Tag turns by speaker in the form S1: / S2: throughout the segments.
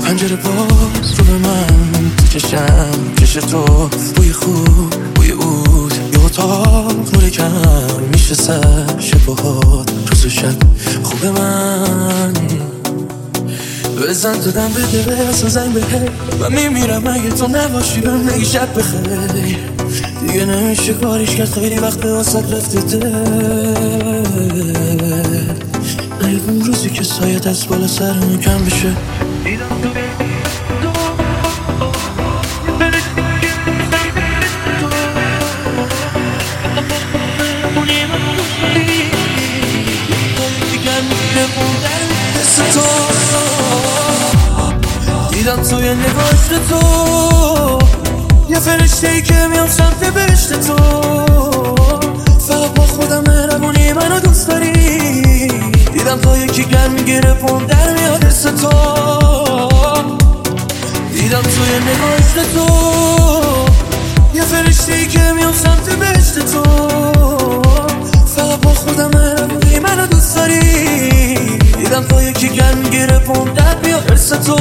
S1: پنجره باز رو به من تو چشم کش تو، بوی خوب بوی عود یه اتاق نور کم میشه سر شبهات روز و شب خوب من بزن تو دم بده برسن زنگ بهه و میمیرم اگه تو نباشی بهم نگی شب بخیر دیگه نمیشه کاریش کرد خیلی وقت واسط رفته نیاد اون روزی که سایت از بالا سرمون کم بشه دیدم توی نگاشت تو یه فرشته‌ای که میام سمت بهشت تو فقط با خودم مهربونی منو دوست داری دیدم تا یکی گرم میگیره پام در میاد حس تو دیدم توی نگاشت تو یه فرشته‌ای که میام سمت بهشت تو فقط با خودم مهربونی منو دوست داری دیدم تا یکی گرم میگیره پام در میاد حس تو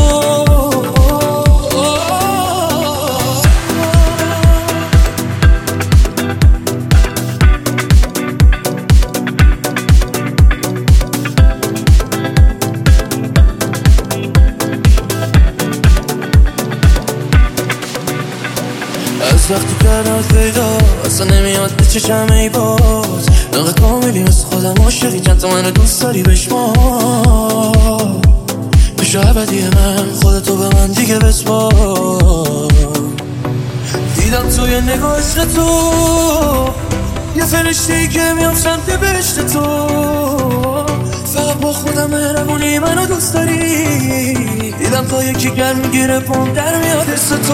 S1: از وقتی کردم پیدا اصلا نمیاد به چشم ای باز نقد کاملی مثل خودم عاشقی چند تا منو دوست داری بشمار بشو ابدی من خودتو به من دیگه بسپار دیدم توی نگاشت تو یه فرشته‌ای که میام سمت بهشت تو فقط با خودم مهربونی منو دوست داری دیدم تا یکی گرم میگیره پام در میاد حس تو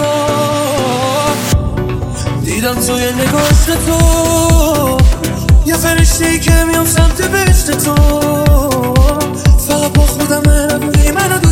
S1: دیدم توی نگاشت تو یه فرشته‌ای که میام سمت بهشت تو فقط با خودم مهربونی منو